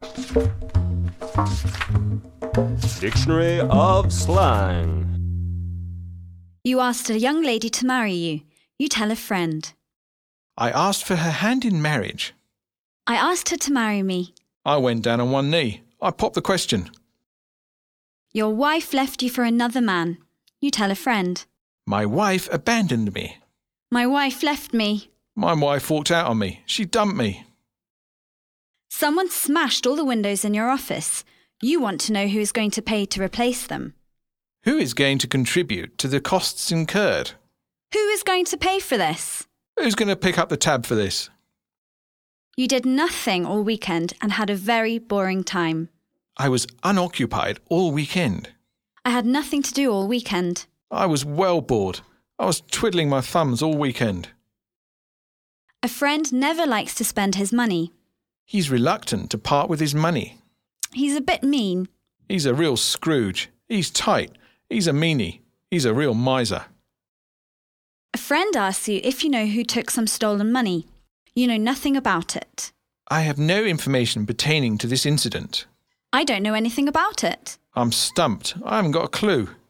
Dictionary of slang. You asked a young lady to marry you. You tell a friend. I asked for her hand in marriage. I asked her to marry me. I went down on one knee. I popped the question. Your wife left you for another man. You tell a friend. My wife abandoned me. My wife left me. My wife walked out on me. She dumped me. Someone smashed all the windows in your office. You want to know who is going to pay to replace them. Who is going to contribute to the costs incurred? Who is going to pay for this? Who's going to pick up the tab for this? You did nothing all weekend and had a very boring time. I was unoccupied all weekend. I had nothing to do all weekend. I was well bored. I was twiddling my thumbs all weekend. A friend never likes to spend his money. He's reluctant to part with his money. He's a bit mean. He's a real Scrooge. He's tight. He's a meanie. He's a real miser. A friend asks you if you know who took some stolen money. You know nothing about it. I have no information pertaining to this incident. I don't know anything about it. I'm stumped. I haven't got a clue.